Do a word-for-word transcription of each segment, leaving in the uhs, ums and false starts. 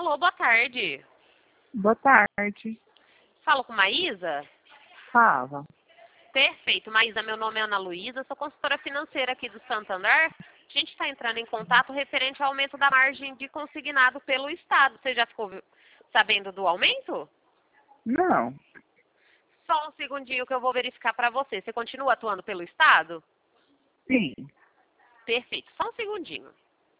Alô, boa tarde. Boa tarde. Falo com Maísa? Fala. Perfeito. Maísa, meu nome é Ana Luísa, sou consultora financeira aqui do Santander. A gente está entrando em contato referente ao aumento da margem de consignado pelo Estado. Você já ficou sabendo do aumento? Não. Só um segundinho que eu vou verificar para você. Você continua atuando pelo Estado? Sim. Perfeito. Só um segundinho.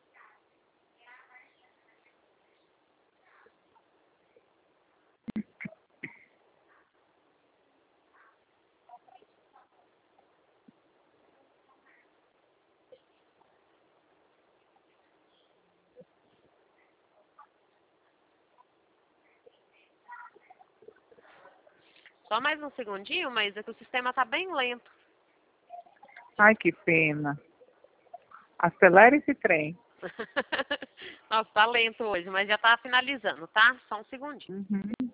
Só mais um segundinho, Maísa, que o sistema está bem lento. Ai, que pena. Acelera esse trem. Nossa, tá lento hoje, mas já tá finalizando, tá? Só um segundinho. Uhum.